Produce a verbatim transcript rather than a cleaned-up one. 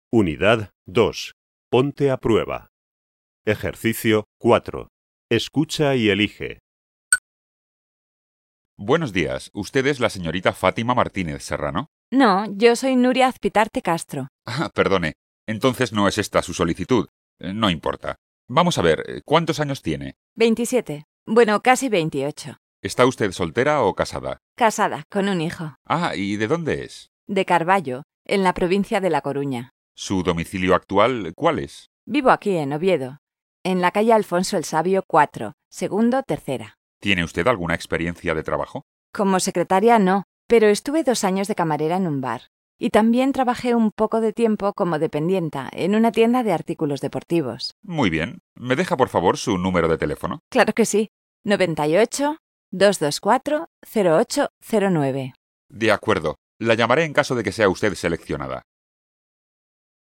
Unidad dos. Ponte a prueba. Ejercicio cuatro. Escucha y elige. Buenos días. ¿Usted es la señorita Fátima Martínez Serrano? No, yo soy Nuria Azpitarte Castro. Ah, perdone. Entonces no es esta su solicitud. Eh, No importa. Vamos a ver, ¿cuántos años tiene? veintisiete. Bueno, casi veintiocho. ¿Está usted soltera o casada? Casada, con un hijo. Ah, ¿y de dónde es? De Carballo, en la provincia de La Coruña. ¿Su domicilio actual cuál es? Vivo aquí, en Oviedo, en la calle Alfonso el Sabio cuatro, segundo, tercera. ¿Tiene usted alguna experiencia de trabajo? Como secretaria no, pero estuve dos años de camarera en un bar. Y también trabajé un poco de tiempo como dependienta en una tienda de artículos deportivos. Muy bien. ¿Me deja por favor su número de teléfono? Claro que sí. noventa y ocho, doscientos veinticuatro, cero ocho cero nueve. De acuerdo. La llamaré en caso de que sea usted seleccionada.